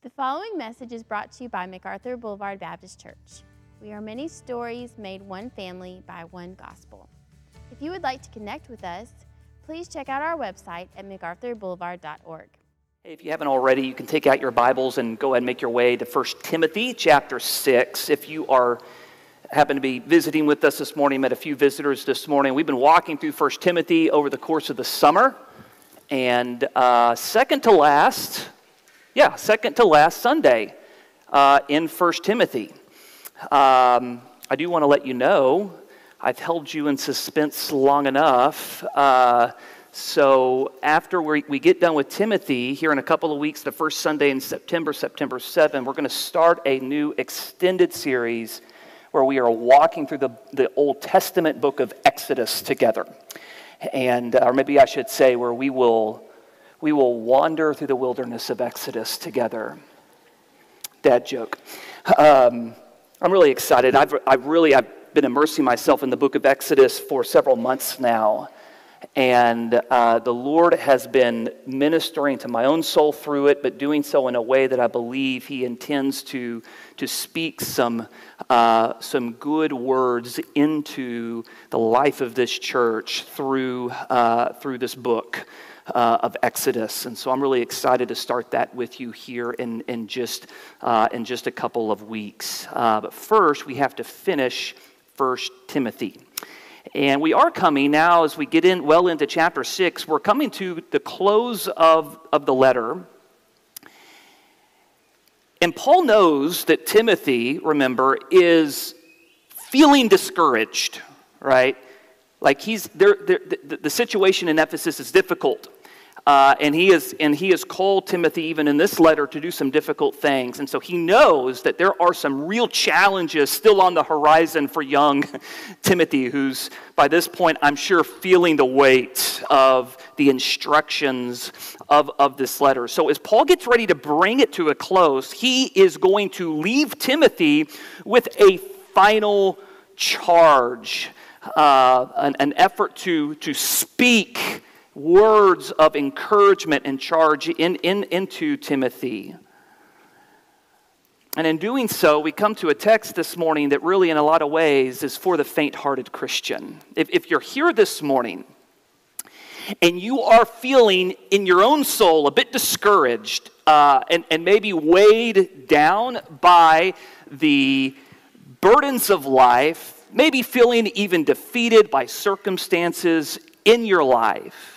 The following message is brought to you by MacArthur Boulevard Baptist Church. We are many stories made one family by one gospel. If you would like to connect with us, please check out our website at macarthurboulevard.org. Hey, if you haven't already, you can take out your Bibles and go ahead and make your way to 1 Timothy chapter 6. If you happen to be visiting with us this morning, met a few visitors this morning. We've been walking through 1 Timothy over the course of the summer. And second to last Sunday in 1 Timothy. I do want to let you know, I've held you in suspense long enough. So after we get done with Timothy, here in a couple of weeks, the first Sunday in September 7, we're going to start a new extended series where we are walking through the Old Testament book of Exodus together. And, or maybe I should say, where we will wander through the wilderness of Exodus together. Dad joke. I'm really excited. I've been immersing myself in the book of Exodus for several months now. And the Lord has been ministering to my own soul through it, but doing so in a way that I believe He intends to speak some good words into the life of this church through this book of Exodus. And so I'm really excited to start that with you here in just a couple of weeks. But first, we have to finish 1 Timothy. And we are coming now, as we get into chapter 6, we're coming to the close of the letter. And Paul knows that Timothy, remember, is feeling discouraged, right? Like the situation in Ephesus is difficult. And he has called Timothy, even in this letter, to do some difficult things. And so he knows that there are some real challenges still on the horizon for young Timothy, who's, by this point, I'm sure, feeling the weight of the instructions of this letter. So as Paul gets ready to bring it to a close, he is going to leave Timothy with a final charge, an effort to speak words of encouragement and charge into Timothy. And in doing so, we come to a text this morning that really, in a lot of ways, is for the faint-hearted Christian. If you're here this morning and you are feeling in your own soul a bit discouraged and maybe weighed down by the burdens of life, maybe feeling even defeated by circumstances in your life,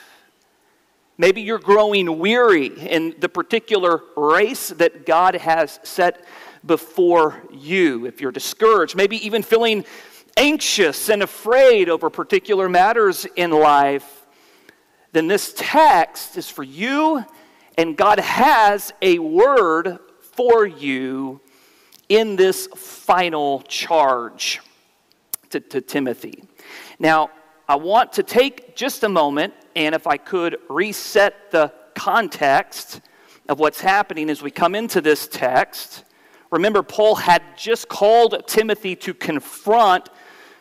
maybe you're growing weary in the particular race that God has set before you. If you're discouraged, maybe even feeling anxious and afraid over particular matters in life, then this text is for you, and God has a word for you in this final charge to Timothy. Now, I want to take just a moment, and if I could reset the context of what's happening as we come into this text. Remember, Paul had just called Timothy to confront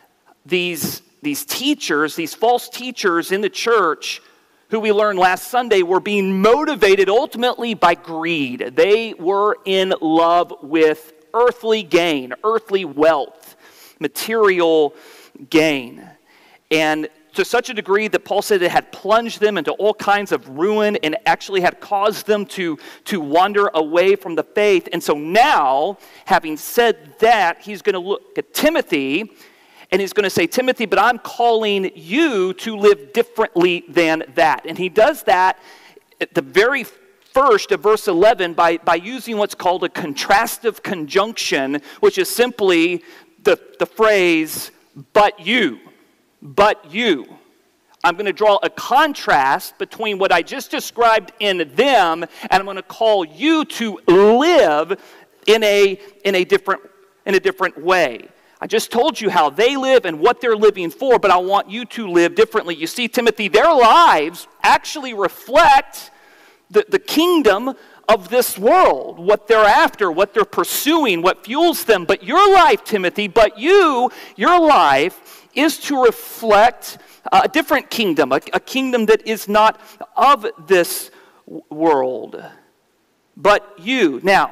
these teachers, these false teachers in the church, who we learned last Sunday were being motivated ultimately by greed. They were in love with earthly gain, earthly wealth, material gain. And to such a degree that Paul said it had plunged them into all kinds of ruin and actually had caused them to wander away from the faith. And so now, having said that, he's going to look at Timothy and he's going to say, Timothy, but I'm calling you to live differently than that. And he does that at the very first of verse 11 by using what's called a contrastive conjunction, which is simply the phrase, but you. But you. I'm going to draw a contrast between what I just described in them, and I'm going to call you to live in a different way. I just told you how they live and what they're living for, but I want you to live differently. You see, Timothy, their lives actually reflect the kingdom of this world, what they're after, what they're pursuing, what fuels them. But your life, Timothy, your life is to reflect a different kingdom, a kingdom that is not of this world. but you. Now,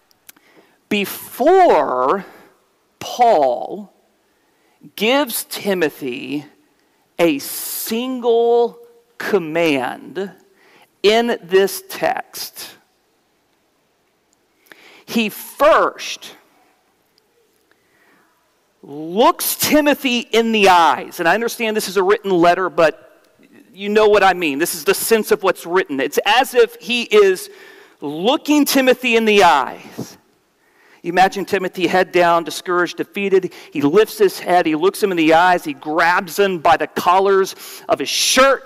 before Paul gives Timothy a single command in this text, he first looks Timothy in the eyes. And I understand this is a written letter, but you know what I mean. This is the sense of what's written. It's as if he is looking Timothy in the eyes. You imagine Timothy, head down, discouraged, defeated. He lifts his head, he looks him in the eyes, he grabs him by the collars of his shirt,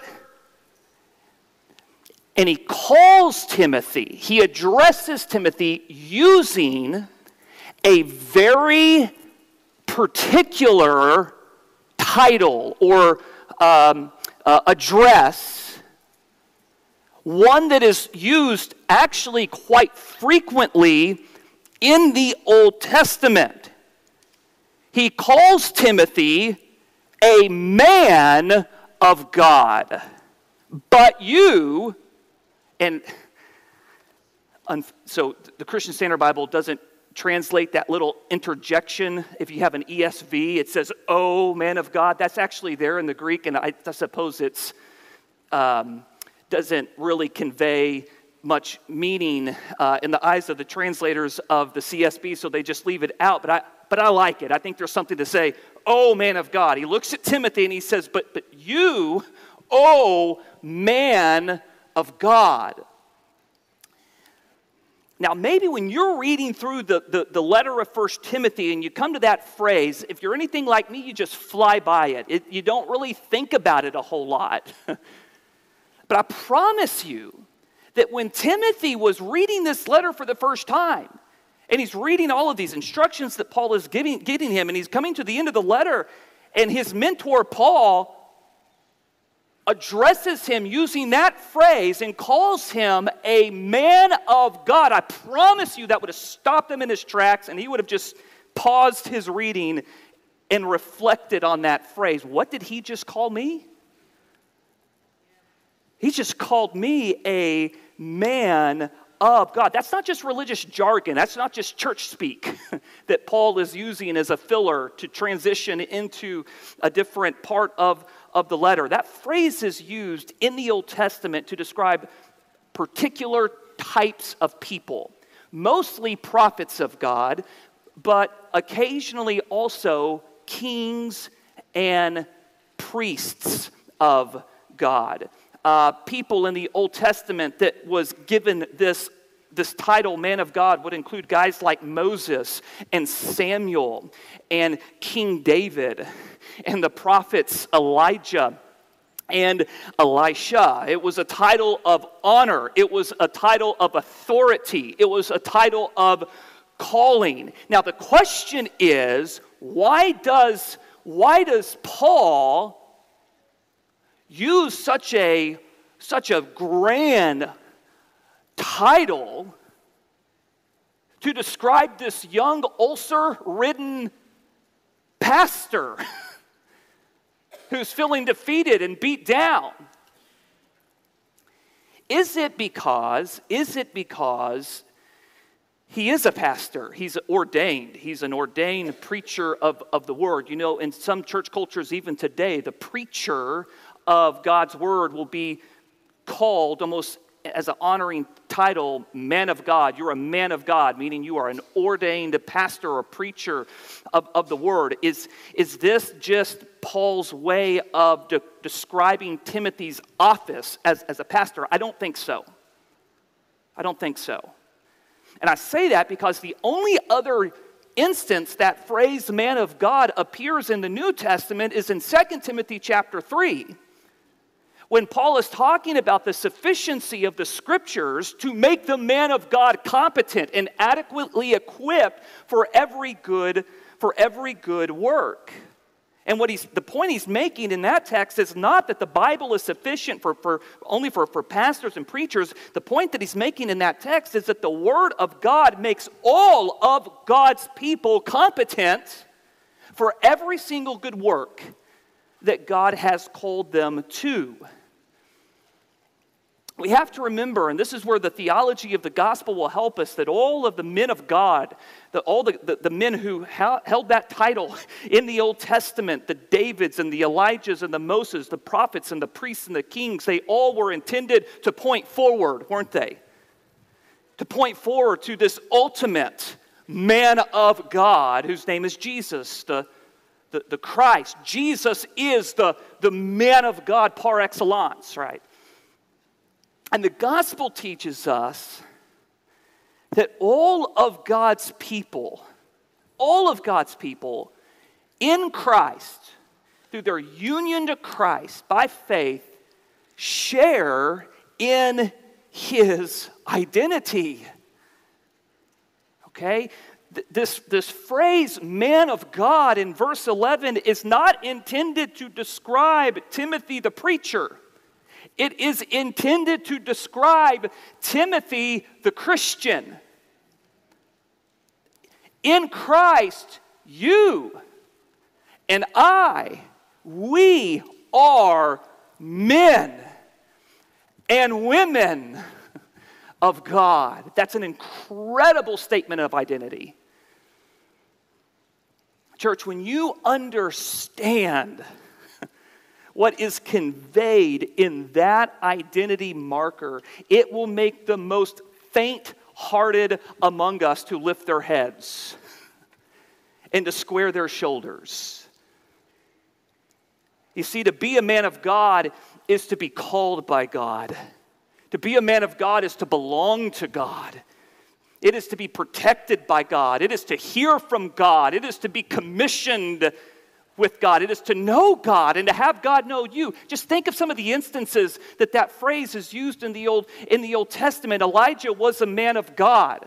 and he calls Timothy. He addresses Timothy using a very particular title or address, one that is used actually quite frequently in the Old Testament. He calls Timothy a man of God. But you, and so the Christian Standard Bible doesn't translate that little interjection. If you have an ESV, it says, "Oh, man of God." That's actually there in the Greek, and I suppose it's doesn't really convey much meaning in the eyes of the translators of the CSB, so they just leave it out. But I like it. I think there's something to say, "Oh, man of God." He looks at Timothy and he says, "But you, oh, man of God." Now, maybe when you're reading through the letter of 1 Timothy and you come to that phrase, if you're anything like me, you just fly by it. You don't really think about it a whole lot. But I promise you that when Timothy was reading this letter for the first time, and he's reading all of these instructions that Paul is getting him, and he's coming to the end of the letter, and his mentor, Paul, addresses him using that phrase and calls him a man of God. I promise you that would have stopped him in his tracks, and he would have just paused his reading and reflected on that phrase. What did he just call me? He just called me a man of God. That's not just religious jargon. That's not just church speak that Paul is using as a filler to transition into a different part of the letter. That phrase is used in the Old Testament to describe particular types of people, mostly prophets of God, but occasionally also kings and priests of God. People in the Old Testament that was given this title, man of God, would include guys like Moses and Samuel and King David and the prophets Elijah and Elisha. It was a title of honor. It was a title of authority. It was a title of calling. Now the question is, why does Paul use such a grand title to describe this young ulcer-ridden pastor who's feeling defeated and beat down? Is it because he is a pastor? He's ordained. He's an ordained preacher of the word. You know, in some church cultures even today, the preacher of God's word will be called almost as an honoring title, man of God. You're a man of God, meaning you are an ordained pastor or preacher of the word. Is this just Paul's way of describing Timothy's office as a pastor? I don't think so. I don't think so. And I say that because the only other instance that phrase man of God appears in the New Testament is in 2 Timothy chapter 3. When Paul is talking about the sufficiency of the scriptures to make the man of God competent and adequately equipped for every good work. And the point he's making in that text is not that the Bible is sufficient only for pastors and preachers. The point that he's making in that text is that the Word of God makes all of God's people competent for every single good work that God has called them to. we have to remember, and this is where the theology of the gospel will help us, that all of the men of God, all the men who held that title in the Old Testament, the Davids and the Elijahs and the Moses, the prophets and the priests and the kings, they all were intended to point forward, weren't they? To point forward to this ultimate man of God whose name is Jesus, the Christ. Jesus is the man of God par excellence, right? And the gospel teaches us that all of God's people in Christ, through their union to Christ by faith, share in his identity. Okay? This phrase, man of God, in verse 11 is not intended to describe Timothy the preacher. It is intended to describe Timothy the Christian. In Christ, you and we are men and women of God. That's an incredible statement of identity. Church, when you understand what is conveyed in that identity marker, it will make the most faint-hearted among us to lift their heads and to square their shoulders. You see, to be a man of God is to be called by God. To be a man of God is to belong to God. It is to be protected by God. It is to hear from God. It is to be commissioned with God. It is to know God and to have God know you. Just think of some of the instances that phrase is used in the Old Testament. Elijah was a man of God.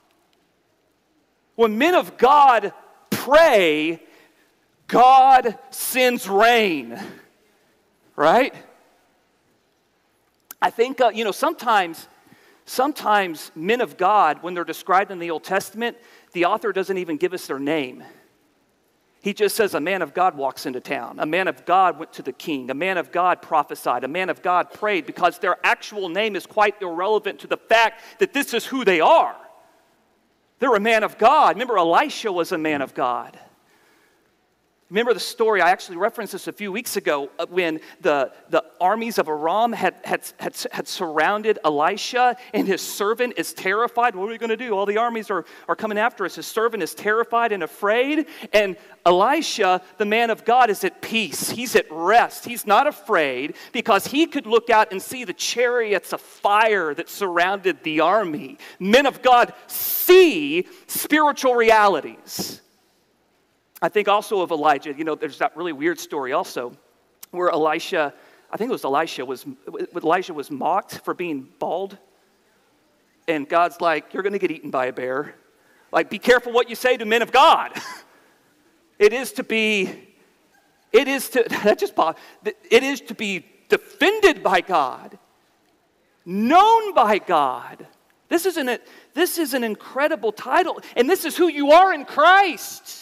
When men of God pray, God sends rain. Right? I think, sometimes men of God, when they're described in the Old Testament, the author doesn't even give us their name. He just says a man of God walks into town. A man of God went to the king. A man of God prophesied. A man of God prayed, because their actual name is quite irrelevant to the fact that this is who they are. They're a man of God. Remember, Elisha was a man of God. Remember the story, I actually referenced this a few weeks ago, when the armies of Aram had surrounded Elisha, and his servant is terrified. What are we going to do? All the armies are coming after us. His servant is terrified and afraid, and Elisha, the man of God, is at peace. He's at rest. He's not afraid, because he could look out and see the chariots of fire that surrounded the army. Men of God see spiritual realities. I think also of Elijah, there's that really weird story also where Elijah was mocked for being bald. And God's like, you're going to get eaten by a bear. Like, be careful what you say to men of God. It is to be defended by God, known by God. This is an incredible title, and this is who you are in Christ.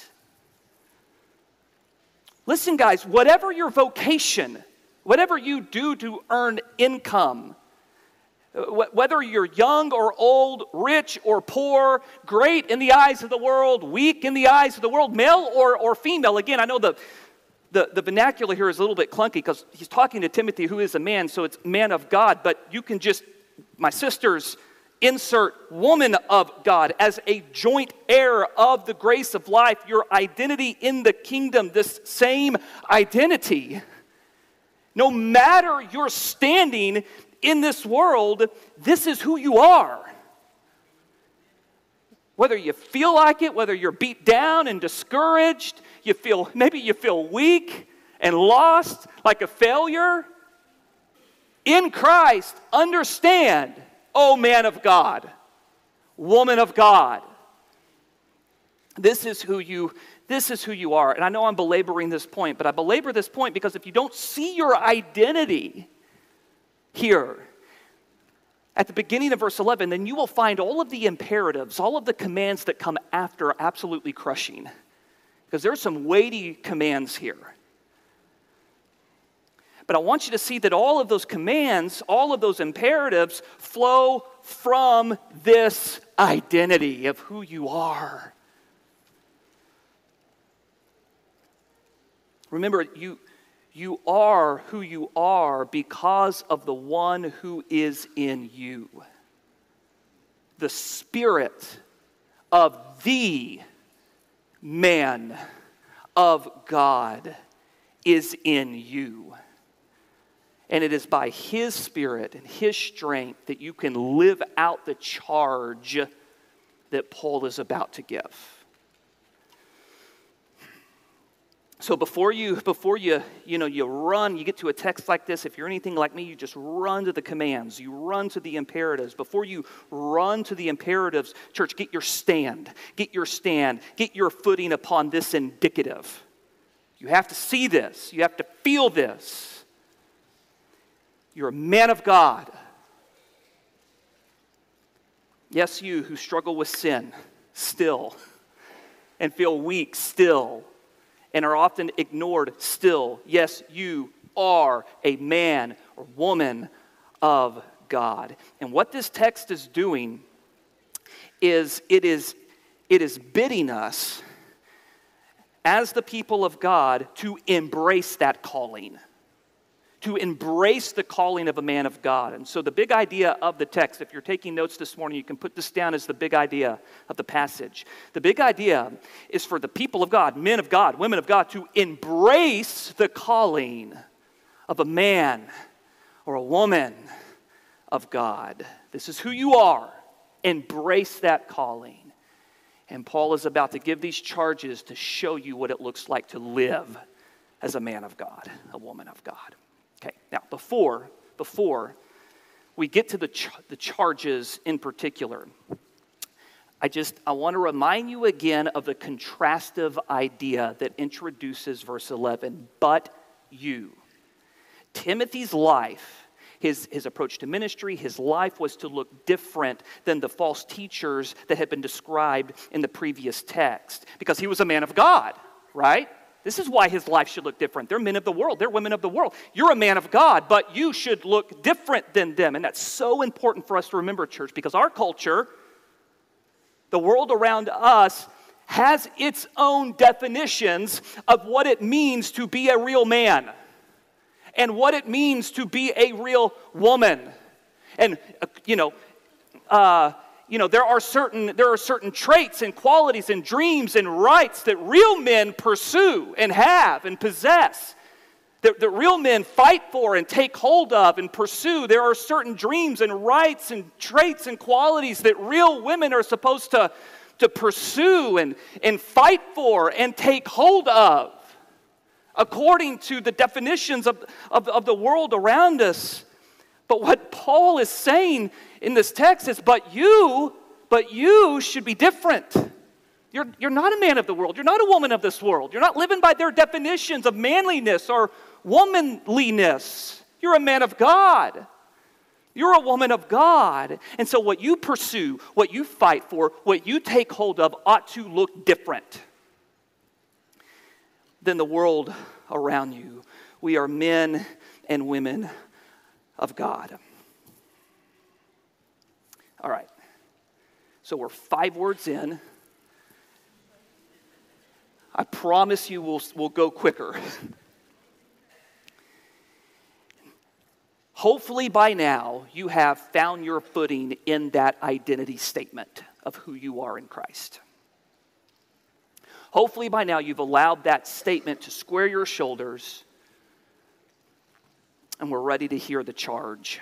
Listen, guys, whatever your vocation, whatever you do to earn income, whether you're young or old, rich or poor, great in the eyes of the world, weak in the eyes of the world, male or female. Again, I know the vernacular here is a little bit clunky because he's talking to Timothy, who is a man, so it's man of God, but you can just, my sisters, insert woman of God as a joint heir of the grace of life, your identity in the kingdom, this same identity. No matter your standing in this world, this is who you are. Whether you feel like it, whether you're beat down and discouraged, maybe you feel weak and lost, like a failure. In Christ, understand, oh man of God, woman of God, this is who you are. And I know I'm belaboring this point, but I belabor this point because if you don't see your identity here at the beginning of verse 11, then you will find all of the imperatives, all of the commands that come after absolutely crushing. Because there's some weighty commands here. But I want you to see that all of those commands, all of those imperatives flow from this identity of who you are. Remember, you are who you are because of the one who is in you. The Spirit of the man of God is in you. And it is by His Spirit and His strength that you can live out the charge that Paul is about to give. So before you run, you get to a text like this, if you're anything like me, you just run to the commands. You run to the imperatives. Before you run to the imperatives, church, get your stand. Get your stand. Get your footing upon this indicative. You have to see this. You have to feel this. You're a man of God. Yes, you who struggle with sin still and feel weak still and are often ignored still. Yes, you are a man or woman of God. And what this text is doing is it is bidding us as the people of God to embrace that calling. To embrace the calling of a man of God. And so the big idea of the text, if you're taking notes this morning, you can put this down as the big idea of the passage. The big idea is for the people of God, men of God, women of God, to embrace the calling of a man or a woman of God. This is who you are. Embrace that calling. And Paul is about to give these charges to show you what it looks like to live as a man of God, a woman of God. Okay, now before we get to the charges in particular, I want to remind you again of the contrastive idea that introduces verse 11, but you. Timothy's life, his approach to ministry, his life was to look different than the false teachers that had been described in the previous text, because he was a man of God, right? This is why his life should look different. They're men of the world. They're women of the world. You're a man of God, but you should look different than them. And that's so important for us to remember, church, because our culture, the world around us, has its own definitions of what it means to be a real man and what it means to be a real woman. And, there are certain traits and qualities and dreams and rights that real men pursue and have and possess, that real men fight for and take hold of and pursue. There are certain dreams and rights and traits and qualities that real women are supposed to pursue and fight for and take hold of, according to the definitions of the world around us. But what Paul is saying in this text is, but you should be different. You're not a man of the world. You're not a woman of this world. You're not living by their definitions of manliness or womanliness. You're a man of God. You're a woman of God. And so what you pursue, what you fight for, what you take hold of ought to look different than the world around you. We are men and women of God. All right. So we're 5 words in. I promise you we'll go quicker. Hopefully by now you have found your footing in that identity statement of who you are in Christ. Hopefully by now you've allowed that statement to square your shoulders, and we're ready to hear the charge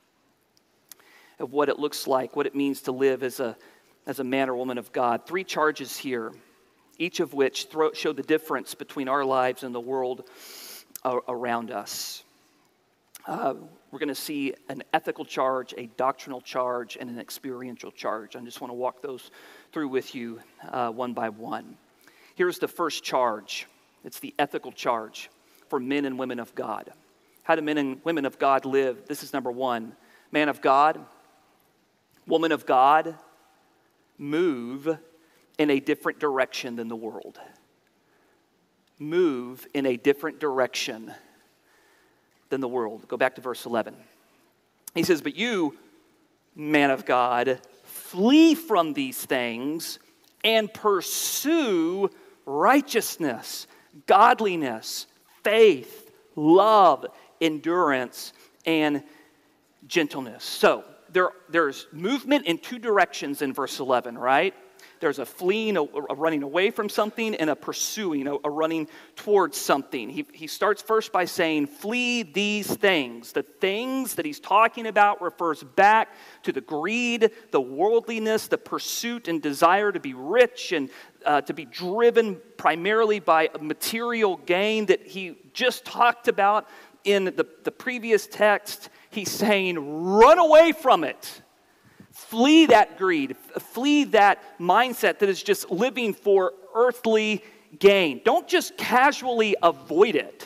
of what it looks like, what it means to live as a man or woman of God. 3 charges here, each of which show the difference between our lives and the world around us. We're going to see an ethical charge, a doctrinal charge, and an experiential charge. I just want to walk those through with you one by one. Here's the first charge. It's the ethical charge for men and women of God. How do men and women of God live? This is number 1. Man of God, woman of God, move in a different direction than the world. Move in a different direction than the world. Go back to verse 11. He says, but you, man of God, flee from these things and pursue righteousness, godliness, faith, love, endurance, and gentleness. So there's movement in two directions in verse 11, right? There's a fleeing, a running away from something, and a pursuing, a running towards something. He starts first by saying, flee these things. The things that he's talking about refers back to the greed, the worldliness, the pursuit and desire to be rich and to be driven primarily by material gain that he just talked about in the previous text. He's saying, run away from it. Flee that greed. Flee that mindset that is just living for earthly gain. Don't just casually avoid it.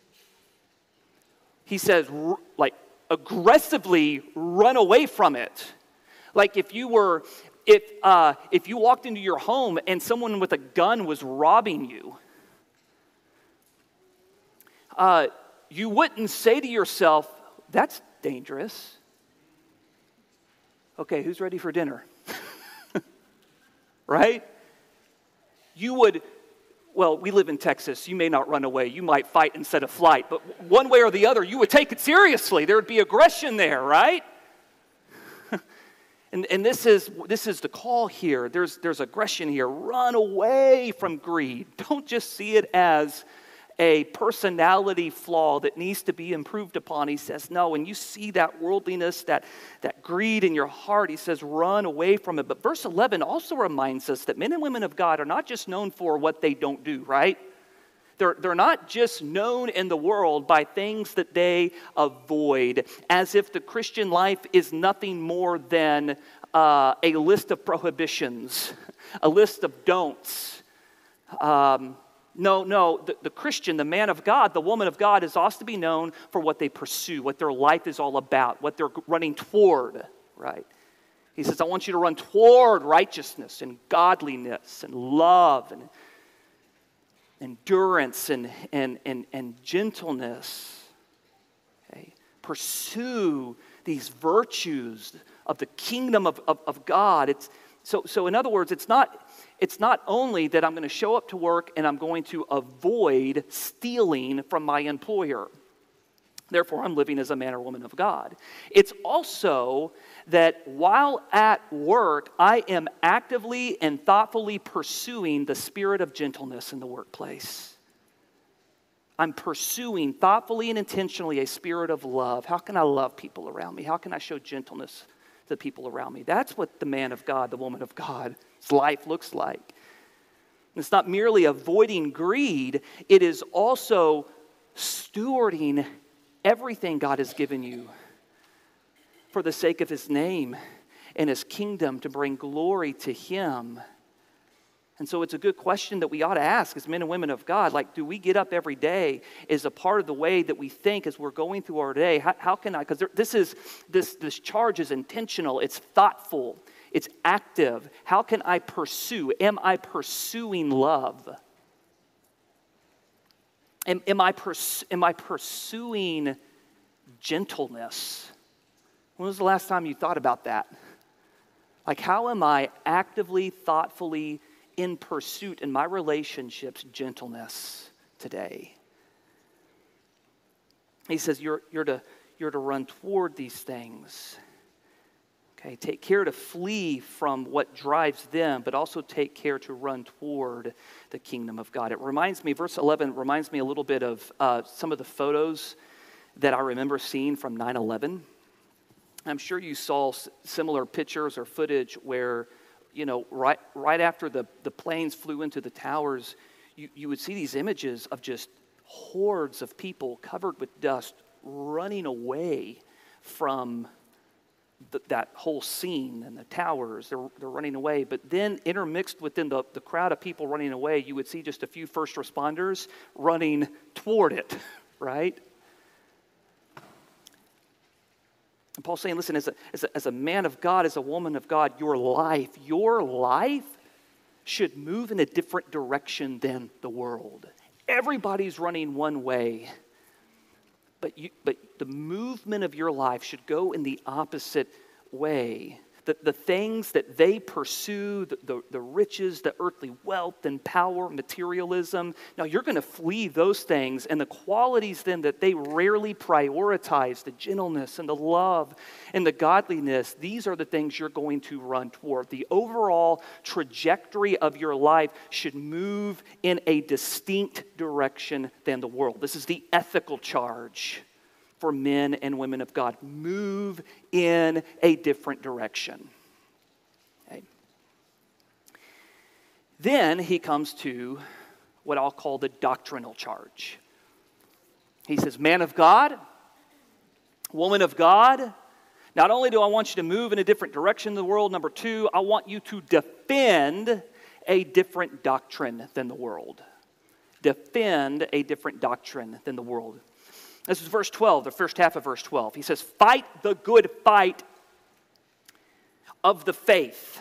He says, like, aggressively run away from it. Like if you walked into your home and someone with a gun was robbing you, you wouldn't say to yourself, that's dangerous. Okay, who's ready for dinner? Right? You would, well, we live in Texas. You may not run away. You might fight instead of flight. But one way or the other, you would take it seriously. There would be aggression there, right? and this is the call here. There's aggression here. Run away from greed. Don't just see it as a personality flaw that needs to be improved upon. He says, no, when you see that worldliness, that greed in your heart, he says, run away from it. But verse 11 also reminds us that men and women of God are not just known for what they don't do, right? They're not just known in the world by things that they avoid, as if the Christian life is nothing more than a list of prohibitions, a list of don'ts. No, the Christian, the man of God, the woman of God is also to be known for what they pursue, what their life is all about, what they're running toward, right? He says, I want you to run toward righteousness and godliness and love and endurance and gentleness. Okay? Pursue these virtues of the kingdom of God. So in other words, it's not only that I'm going to show up to work and I'm going to avoid stealing from my employer. Therefore, I'm living as a man or woman of God. It's also that while at work, I am actively and thoughtfully pursuing the spirit of gentleness in the workplace. I'm pursuing thoughtfully and intentionally a spirit of love. How can I love people around me? How can I show gentleness to the people around me? That's what the man of God, the woman of God's life looks like. It's not merely avoiding greed, it is also stewarding everything God has given you for the sake of His name and His kingdom to bring glory to Him. And so it's a good question that we ought to ask as men and women of God. Like, do we get up every day as a part of the way that we think as we're going through our day? How can I? Because this charge is intentional. It's thoughtful. It's active. How can I pursue? Am I pursuing love? Am I pursuing gentleness? When was the last time you thought about that? Like, how am I actively, thoughtfully in pursuit in my relationships, gentleness today? He says you're to run toward these things. Okay, take care to flee from what drives them, but also take care to run toward the kingdom of God. It reminds me, verse 11 reminds me a little bit of some of the photos that I remember seeing from 9/11. I'm sure you saw similar pictures or footage where, you know, right after the planes flew into the towers, you would see these images of just hordes of people covered with dust running away from that whole scene and the towers. They're running away. But then intermixed within the crowd of people running away, you would see just a few first responders running toward it, right? And Paul's saying, listen, as a man of God, as a woman of God, your life should move in a different direction than the world. Everybody's running one way, but the movement of your life should go in the opposite way. The things that they pursue, the riches, the earthly wealth and power, materialism, now you're going to flee those things, and the qualities then that they rarely prioritize, the gentleness and the love and the godliness, these are the things you're going to run toward. The overall trajectory of your life should move in a distinct direction than the world. This is the ethical charge for men and women of God. Move in a different direction. Okay. Then he comes to what I'll call the doctrinal charge. He says, man of God, woman of God, not only do I want you to move in a different direction than the world, number two, I want you to defend a different doctrine than the world. Defend a different doctrine than the world. This is verse 12, the first half of verse 12. He says, fight the good fight of the faith.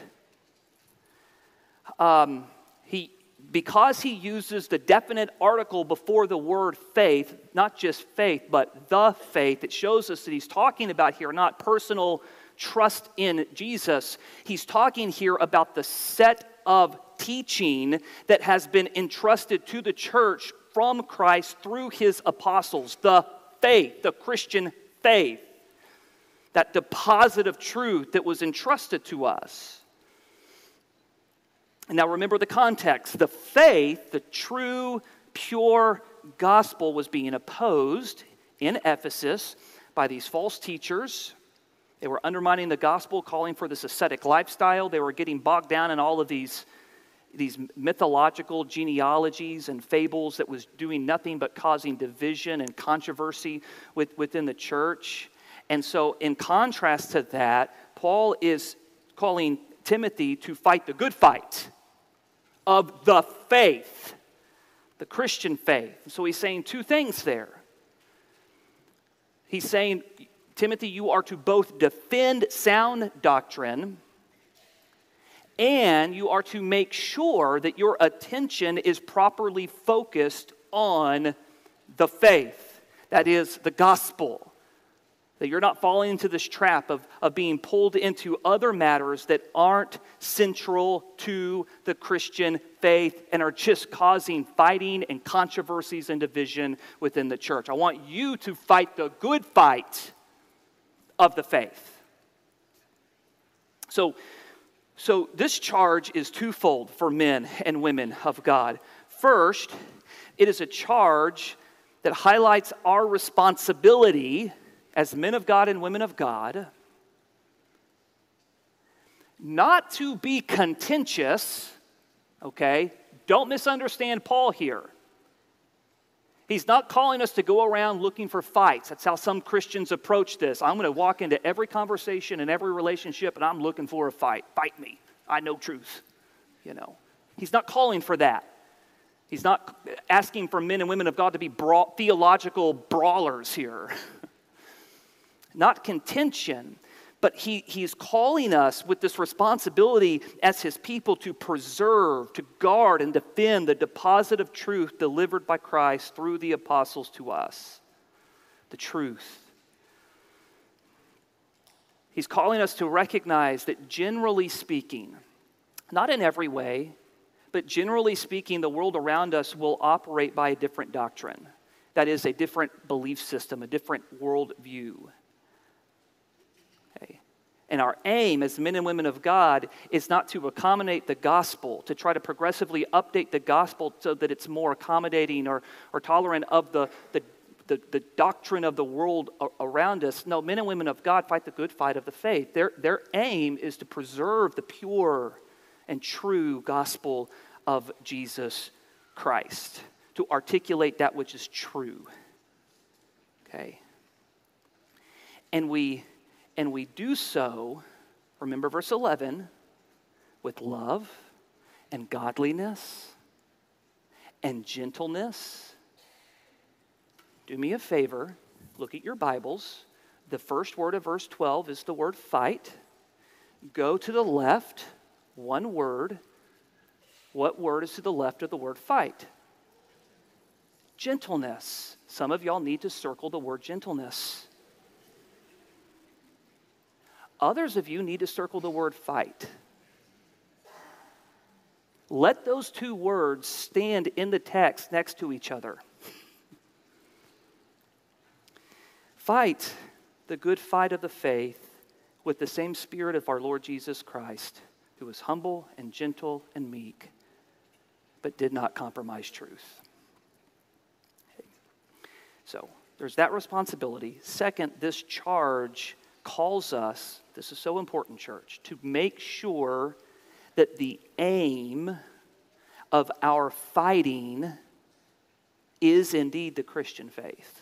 Because he uses the definite article before the word faith, not just faith, but the faith, it shows us that he's talking about here not personal trust in Jesus. He's talking here about the set of teaching that has been entrusted to the church from Christ through his apostles, the faith, the Christian faith, that deposit of truth that was entrusted to us. And now remember the context. The faith, the true, pure gospel was being opposed in Ephesus by these false teachers. They were undermining the gospel, calling for this ascetic lifestyle. They were getting bogged down in all of these mythological genealogies and fables that was doing nothing but causing division and controversy within the church. And so in contrast to that, Paul is calling Timothy to fight the good fight of the faith, the Christian faith. So he's saying two things there. He's saying, Timothy, you are to both defend sound doctrine, and you are to make sure that your attention is properly focused on the faith, that is, the gospel. That you're not falling into this trap of being pulled into other matters that aren't central to the Christian faith and are just causing fighting and controversies and division within the church. I want you to fight the good fight of the faith. So this charge is twofold for men and women of God. First, it is a charge that highlights our responsibility as men of God and women of God not to be contentious, okay? Don't misunderstand Paul here. He's not calling us to go around looking for fights. That's how some Christians approach this. I'm going to walk into every conversation and every relationship and I'm looking for a fight. Fight me. I know truth. You know. He's not calling for that. He's not asking for men and women of God to be theological brawlers here. Not contention, but he's calling us with this responsibility as his people to preserve, to guard, and defend the deposit of truth delivered by Christ through the apostles to us. The truth. He's calling us to recognize that generally speaking, not in every way, but generally speaking, the world around us will operate by a different doctrine. That is, a different belief system, a different worldview. And our aim as men and women of God is not to accommodate the gospel, to try to progressively update the gospel so that it's more accommodating or tolerant of the doctrine of the world around us. No, men and women of God fight the good fight of the faith. Their aim is to preserve the pure and true gospel of Jesus Christ, to articulate that which is true. Okay? And we do so, remember verse 11, with love and godliness and gentleness. Do me a favor, look at your Bibles. The first word of verse 12 is the word fight. Go to the left, one word. What word is to the left of the word fight? Gentleness. Some of y'all need to circle the word gentleness. Others of you need to circle the word fight. Let those two words stand in the text next to each other. Fight the good fight of the faith with the same spirit of our Lord Jesus Christ, who was humble and gentle and meek, but did not compromise truth. Okay. So there's that responsibility. Second, this charge calls us, this is so important, church, to make sure that the aim of our fighting is indeed the Christian faith.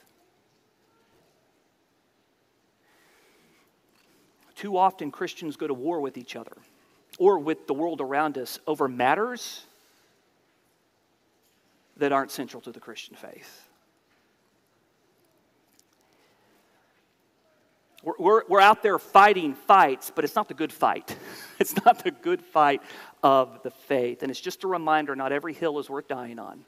Too often Christians go to war with each other or with the world around us over matters that aren't central to the Christian faith. We're out there fighting fights, but it's not the good fight. It's not the good fight of the faith. And it's just a reminder, not every hill is worth dying on.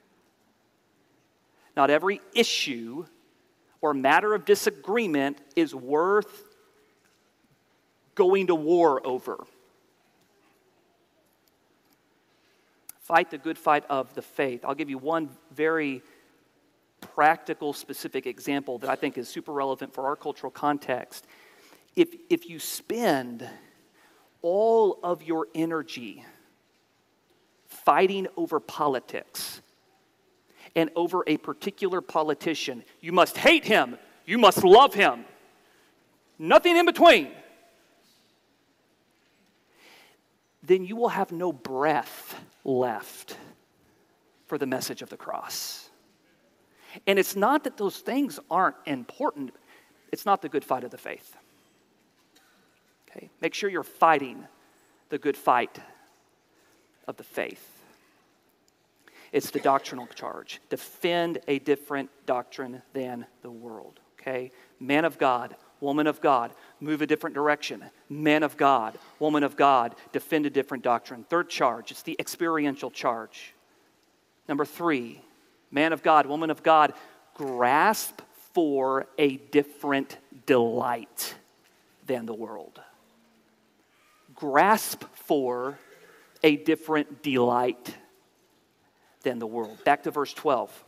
Not every issue or matter of disagreement is worth going to war over. Fight the good fight of the faith. I'll give you one very practical, specific example that I think is super relevant for our cultural context. If you spend all of your energy fighting over politics and over a particular politician, you must hate him, you must love him, nothing in between, then you will have no breath left for the message of the cross. And it's not that those things aren't important. It's not the good fight of the faith. Okay? Make sure you're fighting the good fight of the faith. It's the doctrinal charge. Defend a different doctrine than the world. Okay? Man of God, woman of God, move a different direction. Man of God, woman of God, defend a different doctrine. Third charge, it's the experiential charge. Number 3, man of God, woman of God, grasp for a different delight than the world. Grasp for a different delight than the world. Back to verse 12.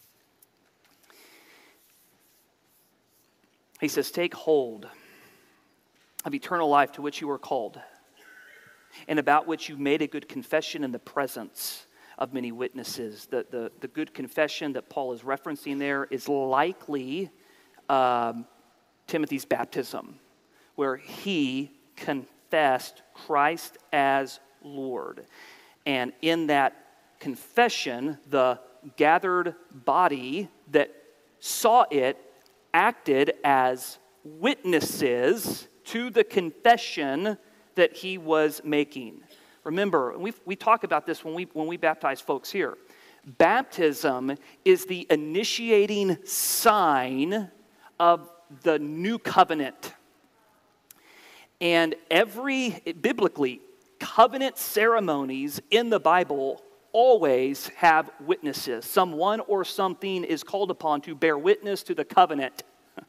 He says, take hold of eternal life to which you were called, and about which you made a good confession in the presence of many witnesses. The good confession that Paul is referencing there is likely Timothy's baptism, where he confessed Christ as Lord. And in that confession, the gathered body that saw it acted as witnesses to the confession that he was making. Remember, we talk about this when we baptize folks here. Baptism is the initiating sign of the new covenant. And biblically, covenant ceremonies in the Bible always have witnesses. Someone or something is called upon to bear witness to the covenant.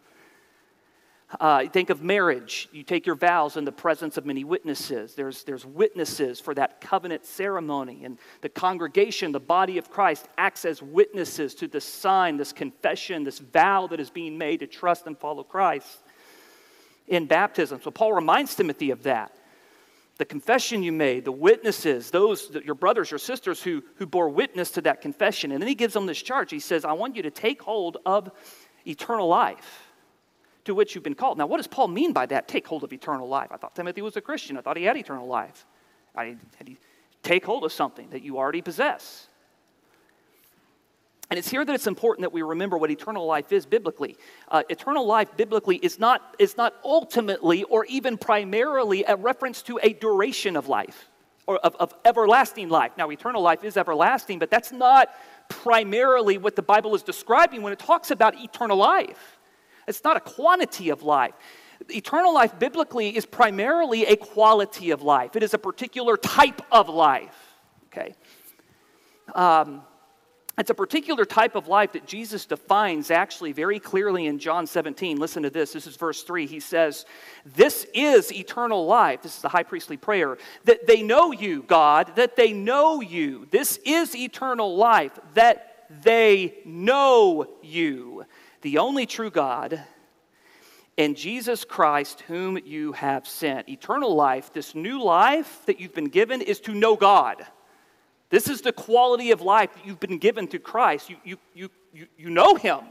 Think of marriage. You take your vows in the presence of many witnesses. There's witnesses for that covenant ceremony. And the congregation, the body of Christ, acts as witnesses to this sign, this confession, this vow that is being made to trust and follow Christ in baptism. So Paul reminds Timothy of that. The confession you made, the witnesses, your brothers, your sisters who bore witness to that confession. And then he gives them this charge. He says, I want you to take hold of eternal life to which you've been called. Now, what does Paul mean by that? Take hold of eternal life. I thought Timothy was a Christian. I thought he had eternal life. Take hold of something that you already possess. And it's here that it's important that we remember what eternal life is biblically. Eternal life biblically is not ultimately or even primarily a reference to a duration of life or of everlasting life. Now, eternal life is everlasting, but that's not primarily what the Bible is describing when it talks about eternal life. It's not a quantity of life. Eternal life biblically is primarily a quality of life. It is a particular type of life. Okay. It's a particular type of life that Jesus defines actually very clearly in John 17. Listen to this. This is verse 3. He says, "This is eternal life." This is the high priestly prayer. "That they know you, God, that they know you." This is eternal life, that they know you, the only true God, and Jesus Christ, whom you have sent. Eternal life, this new life that you've been given, is to know God. This is the quality of life that you've been given through Christ. You know Him.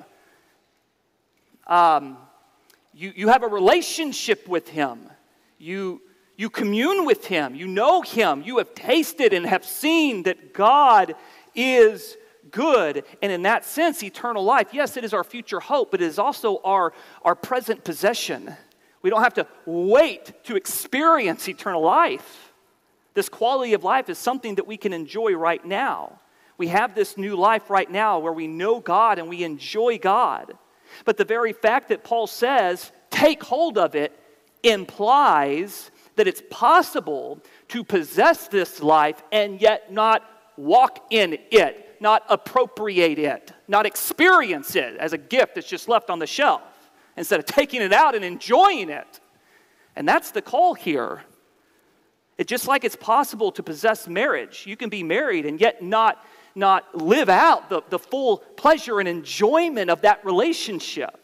You have a relationship with Him. You commune with Him. You know Him. You have tasted and have seen that God is good. And in that sense, eternal life, yes, it is our future hope, but it is also our present possession. We don't have to wait to experience eternal life. This quality of life is something that we can enjoy right now. We have this new life right now where we know God and we enjoy God. But the very fact that Paul says, take hold of it, implies that it's possible to possess this life and yet not walk in it, not appropriate it, not experience it as a gift that's just left on the shelf, instead of taking it out and enjoying it. And that's the call here. It's just like it's possible to possess marriage. You can be married and yet not live out the full pleasure and enjoyment of that relationship.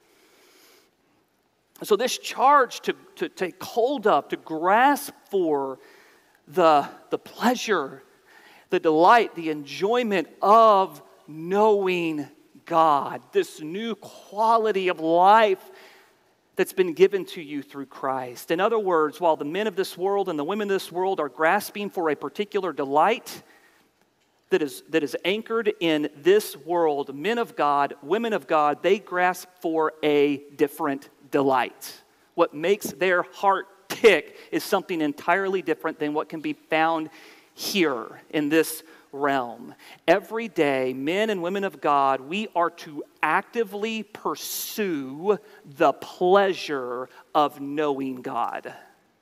So this charge to take hold of, to grasp for the pleasure, the delight, the enjoyment of knowing God, this new quality of life that's been given to you through Christ. In other words, while the men of this world and the women of this world are grasping for a particular delight that is anchored in this world, men of God, women of God, they grasp for a different delight. What makes their heart tick is something entirely different than what can be found here in this realm. Every day, men and women of God, we are to actively pursue the pleasure of knowing God,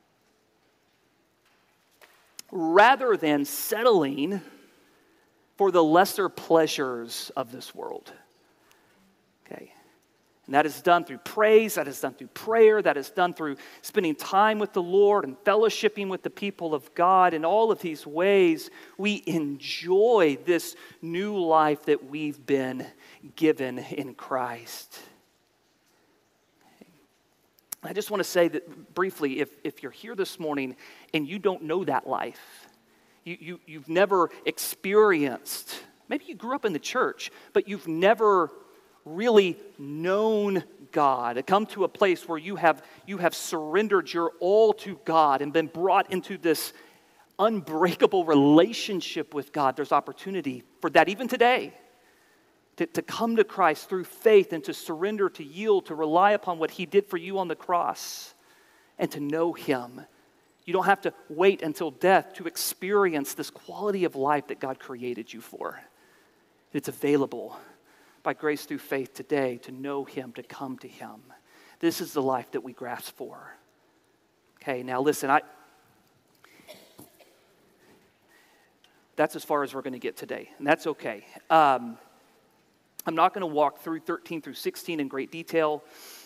rather than settling for the lesser pleasures of this world. Okay. And that is done through praise, that is done through prayer, that is done through spending time with the Lord and fellowshipping with the people of God. In all of these ways, we enjoy this new life that we've been given in Christ. I just want to say that briefly, if you're here this morning and you don't know that life, you've never experienced, maybe you grew up in the church, but you've never really known God, come to a place where you have surrendered your all to God and been brought into this unbreakable relationship with God, there's opportunity for that even today, to come to Christ through faith and to surrender, to yield, to rely upon what He did for you on the cross and to know Him. You don't have to wait until death to experience this quality of life that God created you for. It's available by grace through faith today, to know Him, to come to Him. This is the life that we grasp for. Okay, now listen, that's as far as we're going to get today, and that's okay. I'm not going to walk through 13 through 16 in great detail.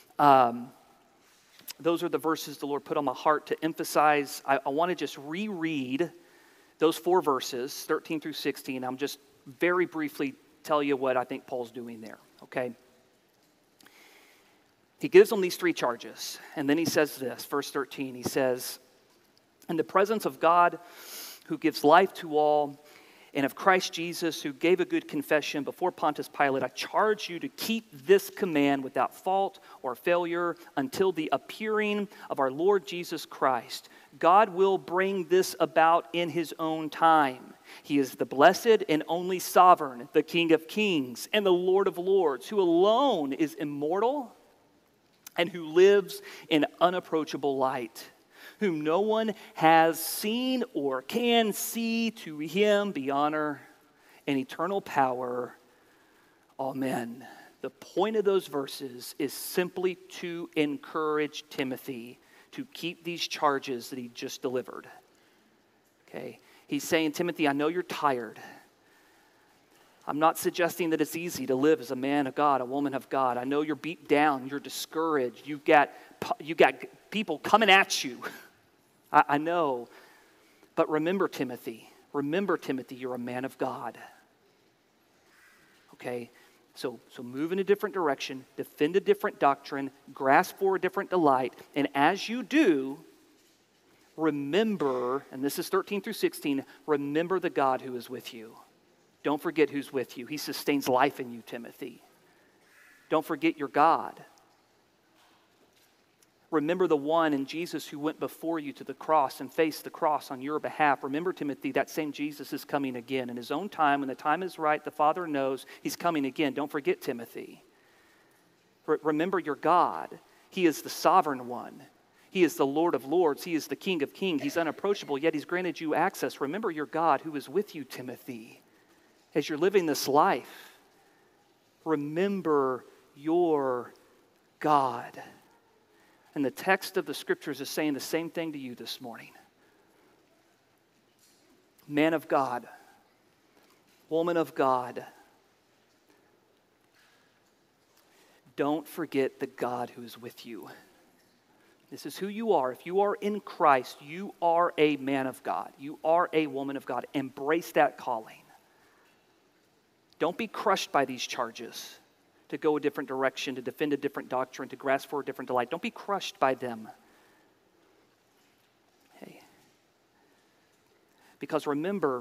Those are the verses the Lord put on my heart to emphasize. I want to just reread those 4 verses, 13 through 16. I'm just very briefly tell you what I think Paul's doing there, okay? He gives them these 3 charges, and then he says this, verse 13, he says, "In the presence of God who gives life to all, and of Christ Jesus who gave a good confession before Pontius Pilate, I charge you to keep this command without fault or failure until the appearing of our Lord Jesus Christ. God will bring this about in His own time. He is the blessed and only sovereign, the King of kings and the Lord of lords, who alone is immortal and who lives in unapproachable light, whom no one has seen or can see. To Him be honor and eternal power. Amen." The point of those verses is simply to encourage Timothy to keep these charges that he just delivered. Okay? He's saying, Timothy, I know you're tired. I'm not suggesting that it's easy to live as a man of God, a woman of God. I know you're beat down, you're discouraged, you've got people coming at you. I know. But remember, Timothy, you're a man of God. Okay? So move in a different direction, defend a different doctrine, grasp for a different delight, and as you do, remember, and this is 13 through 16, remember the God who is with you. Don't forget who's with you. He sustains life in you, Timothy. Don't forget your God. Remember the one in Jesus who went before you to the cross and faced the cross on your behalf. Remember, Timothy, that same Jesus is coming again. In his own time, when the time is right, the Father knows he's coming again. Don't forget, Timothy. Remember your God. He is the sovereign one. He is the Lord of lords. He is the King of kings. He's unapproachable, yet he's granted you access. Remember your God who is with you, Timothy, as you're living this life. Remember your God. And the text of the scriptures is saying the same thing to you this morning. Man of God, woman of God, don't forget the God who is with you. This is who you are. If you are in Christ, you are a man of God. You are a woman of God. Embrace that calling. Don't be crushed by these charges to go a different direction, to defend a different doctrine, to grasp for a different delight. Don't be crushed by them. Hey. Because remember,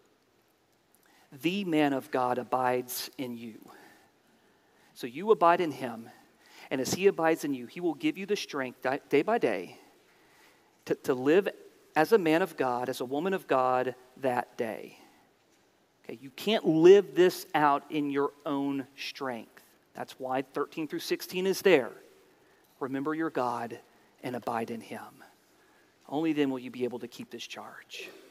the man of God abides in you. So you abide in him, and as he abides in you, he will give you the strength day by day to live as a man of God, as a woman of God that day. Okay, you can't live this out in your own strength. That's why 13 through 16 is there. Remember your God and abide in him. Only then will you be able to keep this charge.